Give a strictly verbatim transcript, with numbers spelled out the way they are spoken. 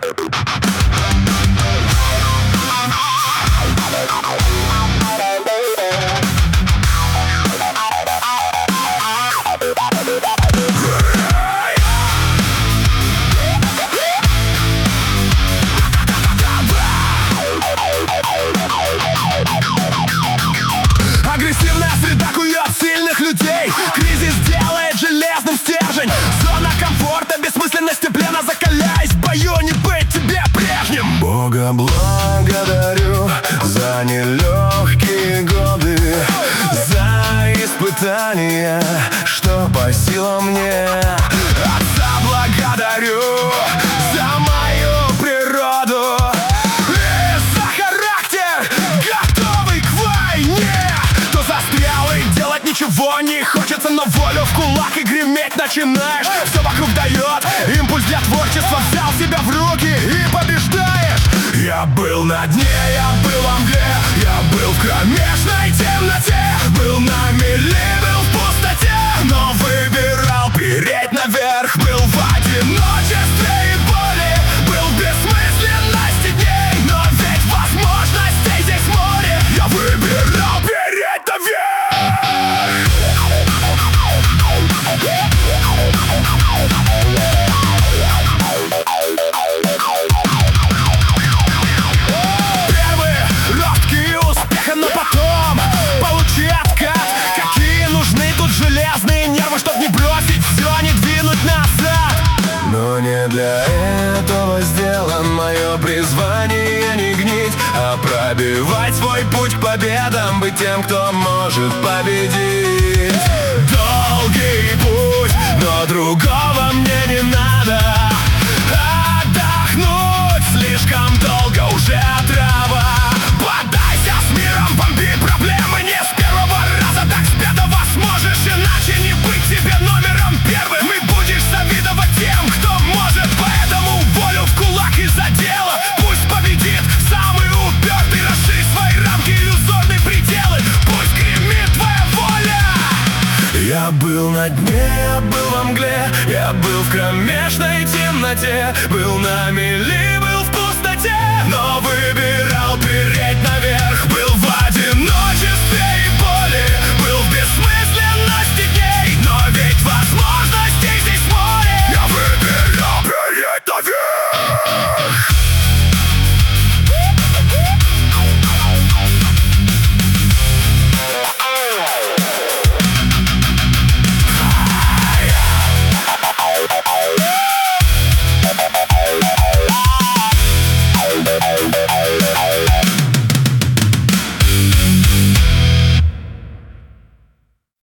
Агрессивная среда кует сильных людей. Кризис делает железным стержень. Зона комфорта, бессмысленности плена. Закаляясь в бою, не быть тебе прежним. Бога благодарю за нелегкие годы, за испытания, что по силам мне. Отца благодарю за мою природу и за характер, готовый к войне. Кто застрял и делать ничего не хочется, но волю в кулак и греметь начинаешь. Все вокруг дает импульс для творчества. Взял себя в руки и побеждаешь. Я был на дне, я был во мгле, я был в кромешной темноте, был на мели, был в пустоте, но выбирал переть наверх. Был в одиночестве и боли, был в бессмысленности дней, но ведь возможностей здесь море. Я выбирал переть наверх. Первые ростки успеха, но потом получи откат. Какие нужны тут железные нервы, чтоб не бросить все, не двинуть назад. Но не для этого сделан мое призвание. Не гнить, а пробивать свой путь к победам, быть тем, кто может победить. Долгий путь, Но другого мне не надо. отдохнуть слишком долго уже трава. Бодайся с миром, бомби проблемы не с первого раза. Так с пятого сможешь, иначе не быть тебе номером первым. И будешь завидовать тем, кто может. Поэтому волю в кулак и за дело. Пусть победит самый упертый. Расширь свои рамки, иллюзорные пределы. Пусть гремит твоя воля. Я был на дне, я был во мгле, я был в кромешной темноте, был на мели, был в пустоте, но выбирал переть